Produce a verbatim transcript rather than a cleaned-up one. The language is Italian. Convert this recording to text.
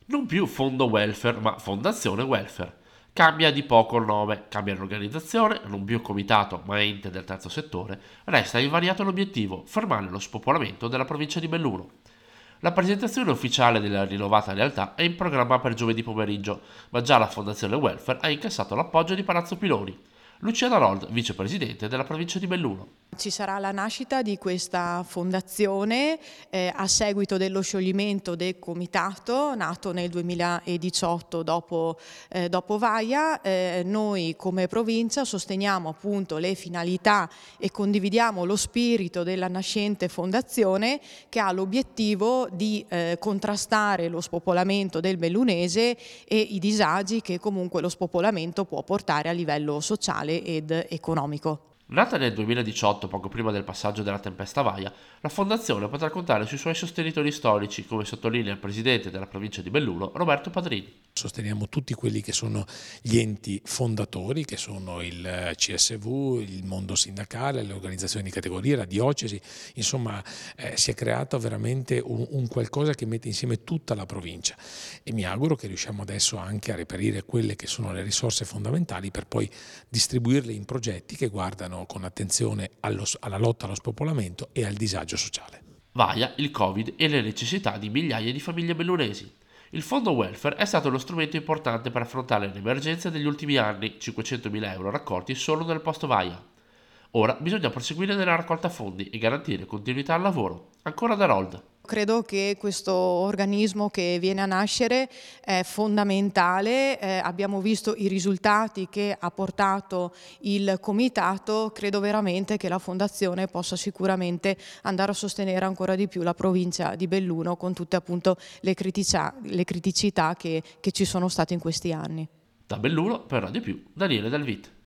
Non più fondo welfare, ma fondazione welfare. Cambia di poco il nome, cambia l'organizzazione, non più comitato ma ente del terzo settore, resta invariato l'obiettivo, fermare lo spopolamento della provincia di Belluno. La presentazione ufficiale della rinnovata realtà è in programma per giovedì pomeriggio, ma già la Fondazione Welfare ha incassato l'appoggio di Palazzo Piloni. Luciana Rold, vicepresidente della provincia di Belluno. Ci sarà la nascita di questa fondazione eh, a seguito dello scioglimento del comitato nato nel duemiladiciotto dopo, eh, dopo Vaia. Eh, noi come provincia sosteniamo appunto le finalità e condividiamo lo spirito della nascente fondazione, che ha l'obiettivo di eh, contrastare lo spopolamento del bellunese e i disagi che comunque lo spopolamento può portare a livello sociale ed economico. Nata nel duemiladiciotto, poco prima del passaggio della tempesta Vaia, la fondazione potrà contare sui suoi sostenitori storici, come sottolinea il presidente della provincia di Belluno, Roberto Padrini. Sosteniamo tutti quelli che sono gli enti fondatori, che sono il C S V, il mondo sindacale, le organizzazioni di categoria, la diocesi. Insomma, eh, si è creato veramente un, un qualcosa che mette insieme tutta la provincia, e mi auguro che riusciamo adesso anche a reperire quelle che sono le risorse fondamentali per poi distribuirle in progetti che guardano con attenzione allo, alla lotta allo spopolamento e al disagio sociale. Vaia, il Covid e le necessità di migliaia di famiglie bellunesi. Il fondo welfare è stato lo strumento importante per affrontare le emergenze degli ultimi anni, cinquecentomila euro raccolti solo nel post Vaia. Ora bisogna proseguire nella raccolta fondi e garantire continuità al lavoro. Ancora da Rold. Credo che questo organismo che viene a nascere è fondamentale, eh, abbiamo visto i risultati che ha portato il comitato, credo veramente che la fondazione possa sicuramente andare a sostenere ancora di più la provincia di Belluno con tutte appunto le criticità, le criticità che, che ci sono state in questi anni. Da Belluno per Radio Più, Daniele Dalvit.